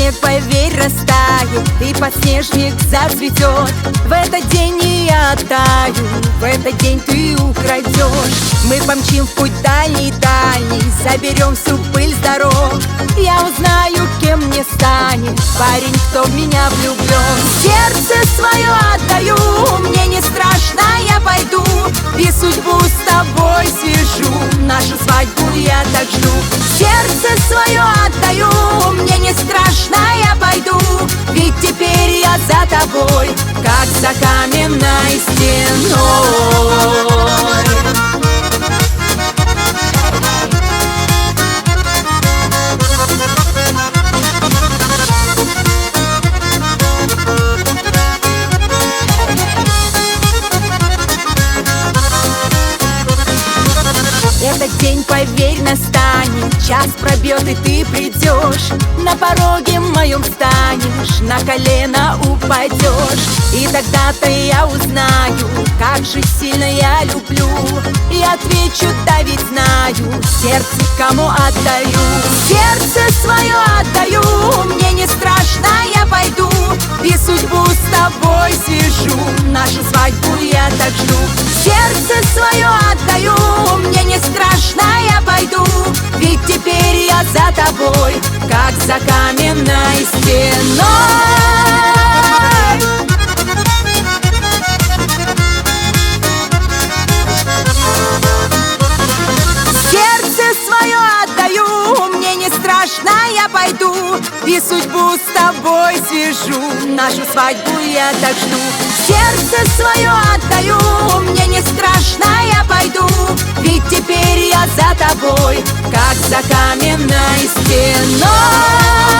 снег, поверь, растает, и подснежник зацветет. В этот день не я оттаю, в этот день ты украдешь. Мы помчим в путь дальний-дальний, заберем всю пыль с дорог. Я узнаю, кем мне станет парень, кто в меня влюблен. Сердце свое отдаю, мне не страшно, я пойду и судьбу с тобой свяжу. Нашу свадьбу я так жду. Сердце свое отдаю, мне не страшно, я пойду, ведь теперь я за тобой, как за каменной стеной. Этот день, поверь, настанет, час пробьет, и ты придешь. На пороге моем встанешь, на колено упадешь. И тогда-то я узнаю, как же сильно я люблю. И отвечу, да ведь знаю, сердце кому отдаю. Сердце свое отдаю, мне не страшно, я пойду и судьбу с тобой свяжу. Нашу свадьбу я так жду. Сердце свое отдаю, мне не страшно, я пойду, ведь теперь я за тобой, как за каменной стеной. Сердце свое отдаю, мне не страшно, я пойду и судьбу с тобой свяжу. Нашу свадьбу я так жду. Сердце свое отдаю, мне не страшно, я пойду, ведь теперь я за тобой, как за каменной стеной.